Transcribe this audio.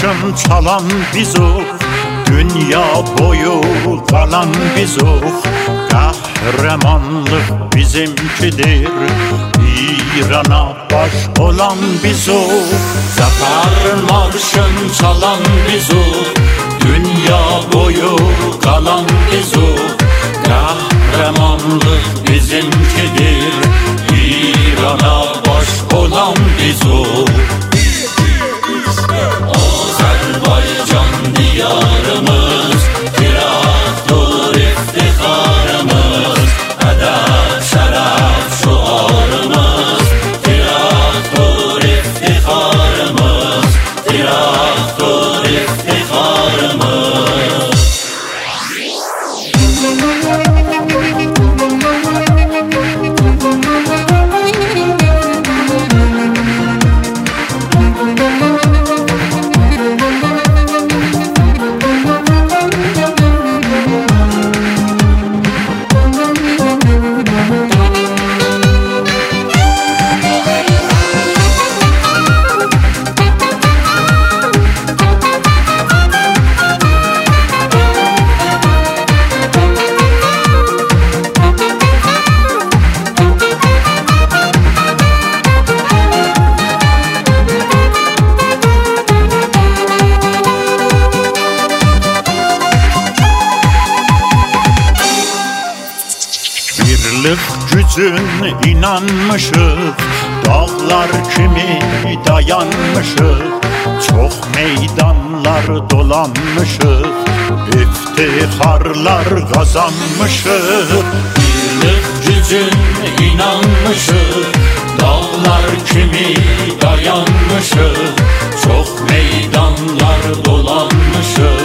marşın çalan bizuk, dünya boyu kalan bizuk. Kahramanlık bizimkidir, İran'a baş olan bizuk. Zafer marşın çalan bizuk, dünya boyu kalan bizuk. Kahramanlık bizimkidir, İran'a baş olan bizuk. Azerbaycan diyarımız, traktör iftiharımız, edep şeref şuarımız. Traktör iftiharımız, traktör iftiharımız. Birlik gücün inanmışık, dağlar kimi dayanmışık. Çok meydanlar dolanmışık, iftiharlar kazanmışık. Birlik gücün inanmışık, dağlar kimi dayanmışık. Çok meydanlar dolanmışık,